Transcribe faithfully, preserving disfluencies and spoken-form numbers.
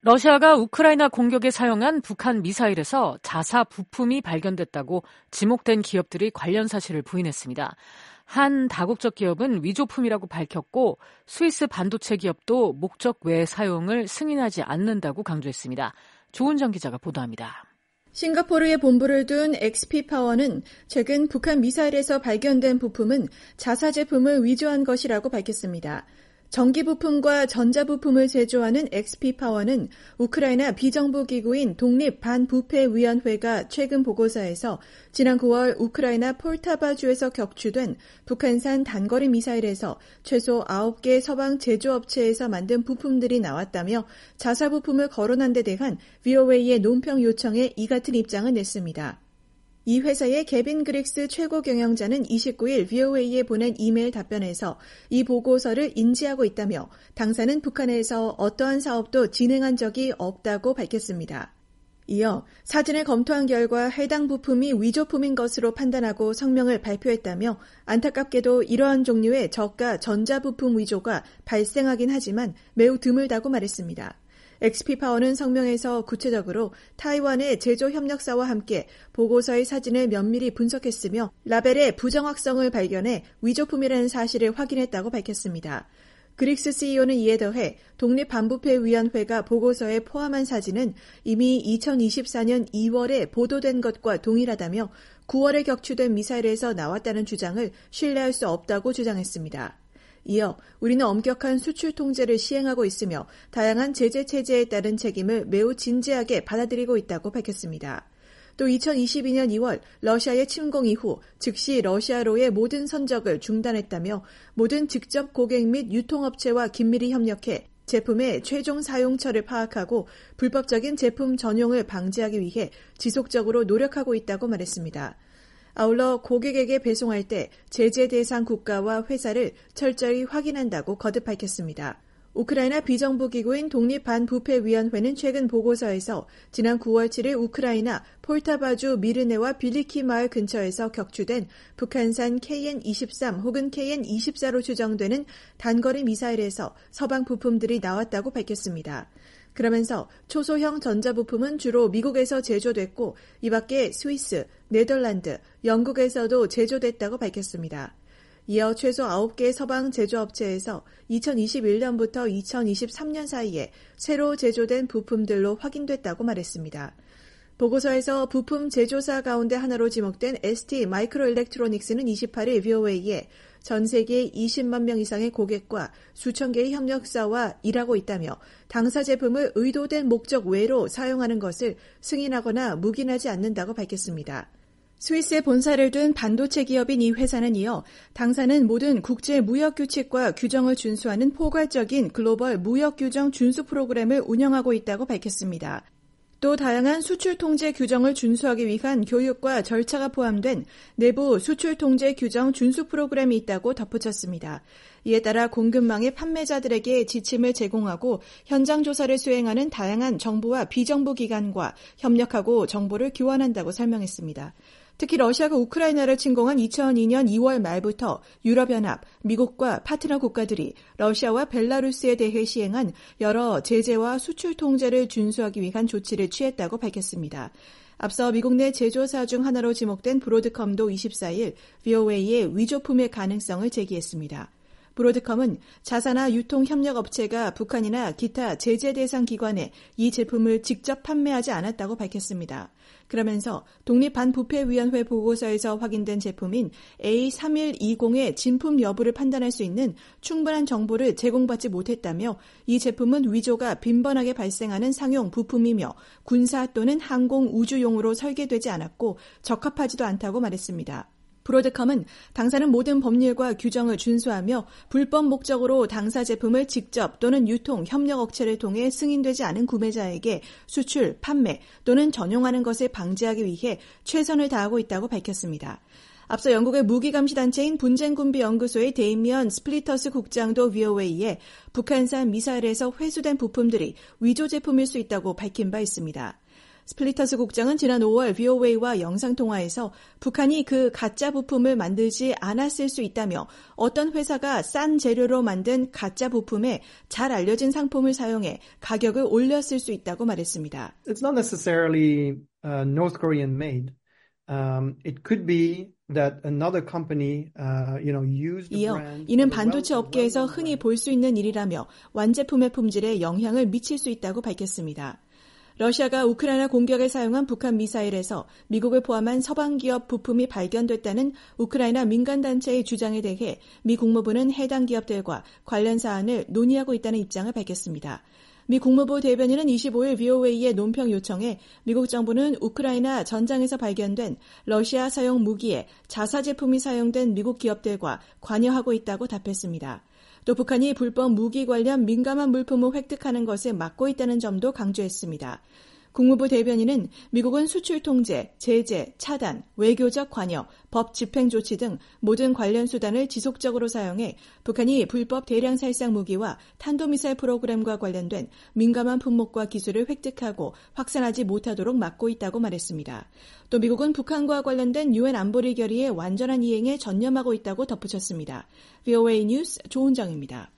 러시아가 우크라이나 공격에 사용한 북한 미사일에서 자사 부품이 발견됐다고 지목된 기업들이 관련 사실을 부인했습니다. 한 다국적 기업은 위조품이라고 밝혔고 스위스 반도체 기업도 목적 외 사용을 승인하지 않는다고 강조했습니다. 조은정 기자가 보도합니다. 싱가포르에 본부를 둔 엑스피파워는 최근 북한 미사일에서 발견된 부품은 자사 제품을 위조한 것이라고 밝혔습니다. 전기 부품과 전자 부품을 제조하는 엑스피파워는 우크라이나 비정부 기구인 독립반부패위원회가 최근 보고서에서 지난 구월 우크라이나 폴타바주에서 격추된 북한산 단거리 미사일에서 최소 아홉 개 서방 제조업체에서 만든 부품들이 나왔다며 자사 부품을 거론한 데 대한 브이오에이의 논평 요청에 이 같은 입장을 냈습니다. 이 회사의 개빈 그릭스 최고 경영자는 이십구일 브이오에이에 보낸 이메일 답변에서 이 보고서를 인지하고 있다며 당사는 북한에서 어떠한 사업도 진행한 적이 없다고 밝혔습니다. 이어 사진을 검토한 결과 해당 부품이 위조품인 것으로 판단하고 성명을 발표했다며 안타깝게도 이러한 종류의 저가 전자부품 위조가 발생하긴 하지만 매우 드물다고 말했습니다. 엑스피파워는 성명에서 구체적으로 타이완의 제조협력사와 함께 보고서의 사진을 면밀히 분석했으며 라벨의 부정확성을 발견해 위조품이라는 사실을 확인했다고 밝혔습니다. 그릭스 씨이오는 이에 더해 독립반부패위원회가 보고서에 포함한 사진은 이미 이천이십사년 이월에 보도된 것과 동일하다며 구월에 격추된 미사일에서 나왔다는 주장을 신뢰할 수 없다고 주장했습니다. 이어 우리는 엄격한 수출 통제를 시행하고 있으며 다양한 제재 체제에 따른 책임을 매우 진지하게 받아들이고 있다고 밝혔습니다. 또 이천이십이년 이월 러시아의 침공 이후 즉시 러시아로의 모든 선적을 중단했다며 모든 직접 고객 및 유통업체와 긴밀히 협력해 제품의 최종 사용처를 파악하고 불법적인 제품 전용을 방지하기 위해 지속적으로 노력하고 있다고 말했습니다. 아울러 고객에게 배송할 때 제재 대상 국가와 회사를 철저히 확인한다고 거듭 밝혔습니다. 우크라이나 비정부 기구인 독립반부패위원회는 최근 보고서에서 지난 구월 칠일 우크라이나 폴타바주 미르네와 빌리키 마을 근처에서 격추된 북한산 케이엔 이십삼 혹은 케이엔 이십사로 추정되는 단거리 미사일에서 서방 부품들이 나왔다고 밝혔습니다. 그러면서 초소형 전자부품은 주로 미국에서 제조됐고 이 밖에 스위스, 네덜란드, 영국에서도 제조됐다고 밝혔습니다. 이어 최소 아홉 개의 서방 제조업체에서 이천이십일년부터 이천이십삼년 사이에 새로 제조된 부품들로 확인됐다고 말했습니다. 보고서에서 부품 제조사 가운데 하나로 지목된 에스티 마이크로일렉트로닉스는 이십팔일 브이오에이에 전 세계 이십만 명 이상의 고객과 수천 개의 협력사와 일하고 있다며 당사 제품을 의도된 목적 외로 사용하는 것을 승인하거나 묵인하지 않는다고 밝혔습니다. 스위스에 본사를 둔 반도체 기업인 이 회사는 이어 당사는 모든 국제 무역 규칙과 규정을 준수하는 포괄적인 글로벌 무역 규정 준수 프로그램을 운영하고 있다고 밝혔습니다. 또 다양한 수출 통제 규정을 준수하기 위한 교육과 절차가 포함된 내부 수출 통제 규정 준수 프로그램이 있다고 덧붙였습니다. 이에 따라 공급망의 판매자들에게 지침을 제공하고 현장 조사를 수행하는 다양한 정부와 비정부 기관과 협력하고 정보를 교환한다고 설명했습니다. 특히 러시아가 우크라이나를 침공한 이천이년 이월 말부터 유럽연합, 미국과 파트너 국가들이 러시아와 벨라루스에 대해 시행한 여러 제재와 수출 통제를 준수하기 위한 조치를 취했다고 밝혔습니다. 앞서 미국 내 제조사 중 하나로 지목된 브로드컴도 이십사일 브이오에이의 위조품의 가능성을 제기했습니다. 브로드컴은 자사나 유통협력업체가 북한이나 기타 제재 대상 기관에 이 제품을 직접 판매하지 않았다고 밝혔습니다. 그러면서 독립반부패위원회 보고서에서 확인된 제품인 에이 삼일이공의 진품 여부를 판단할 수 있는 충분한 정보를 제공받지 못했다며 이 제품은 위조가 빈번하게 발생하는 상용 부품이며 군사 또는 항공 우주용으로 설계되지 않았고 적합하지도 않다고 말했습니다. 브로드컴은 당사는 모든 법률과 규정을 준수하며 불법 목적으로 당사 제품을 직접 또는 유통, 협력 업체를 통해 승인되지 않은 구매자에게 수출, 판매 또는 전용하는 것을 방지하기 위해 최선을 다하고 있다고 밝혔습니다. 앞서 영국의 무기감시단체인 분쟁군비연구소의 데이미언 스플리터스 국장도 브이오에이에 북한산 미사일에서 회수된 부품들이 위조 제품일 수 있다고 밝힌 바 있습니다. 스플리터스 국장은 지난 오월 브이오에이와 영상통화에서 북한이 그 가짜 부품을 만들지 않았을 수 있다며 어떤 회사가 싼 재료로 만든 가짜 부품에 잘 알려진 상품을 사용해 가격을 올렸을 수 있다고 말했습니다. It's not necessarily uh, North Korean made. Um, it could be that another company, uh, you know, used the 이어 brand. 이는 반도체 업계에서 흔히 볼 수 있는 일이라며 완제품의 품질에 영향을 미칠 수 있다고 밝혔습니다. 러시아가 우크라이나 공격에 사용한 북한 미사일에서 미국을 포함한 서방 기업 부품이 발견됐다는 우크라이나 민간단체의 주장에 대해 미 국무부는 해당 기업들과 관련 사안을 논의하고 있다는 입장을 밝혔습니다. 미 국무부 대변인은 이십오일 브이오에이의 논평 요청에 미국 정부는 우크라이나 전장에서 발견된 러시아 사용 무기에 자사 제품이 사용된 미국 기업들과 관여하고 있다고 답했습니다. 또 북한이 불법 무기 관련 민감한 물품을 획득하는 것을 막고 있다는 점도 강조했습니다. 국무부 대변인은 미국은 수출 통제, 제재, 차단, 외교적 관여, 법 집행 조치 등 모든 관련 수단을 지속적으로 사용해 북한이 불법 대량 살상 무기와 탄도미사일 프로그램과 관련된 민감한 품목과 기술을 획득하고 확산하지 못하도록 막고 있다고 말했습니다. 또 미국은 북한과 관련된 유엔 안보리 결의의 완전한 이행에 전념하고 있다고 덧붙였습니다. 브이오에이 뉴스 조은정입니다.